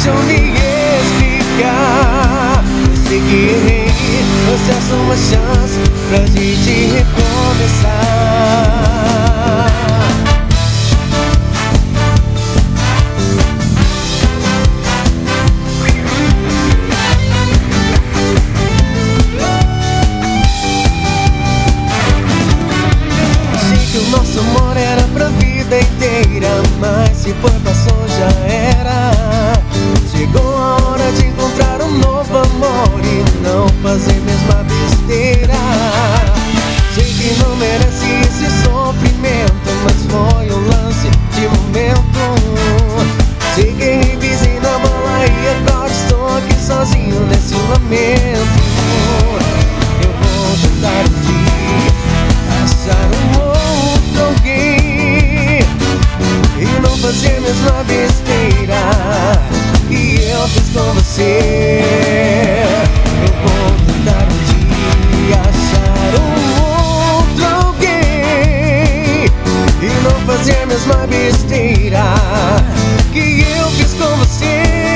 deixa eu me explicar. Eu sei que errei, você é só uma chance pra gente recomeçar. O nosso amor era pra vida inteira, mas se foi, passou, já era. Chegou a hora de encontrar um novo amor e não fazer mesma besteira. Sei que não merece esse sofrimento, mas foi um lance de momento. Sei que errei, pisei na bola e agora estou aqui sozinho nesse lamento. Eu vou tentar um dia achar um outro alguém e não fazer a mesma besteira que eu fiz com você. Eu vou tentar um dia achar um outro alguém e não fazer a mesma besteira que eu fiz com você.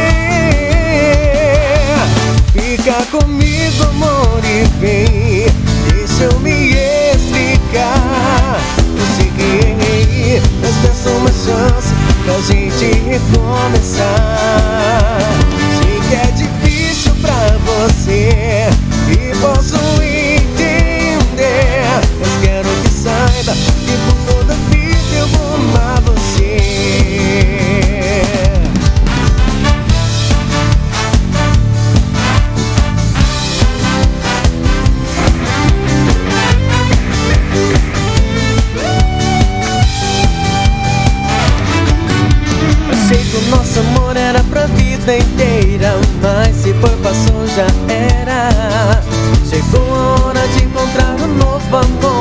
Fica comigo, amor, e vem, deixa eu me explicar. Eu sei que errei, mas peço uma chance pra gente recomeçar. Sei que é difícil pra você e posso entender, mas quero que saiba que por toda a vida eu vou amar você. O nosso amor era pra vida inteira, mas se foi, passou, já era. Chegou a hora de encontrar um novo amor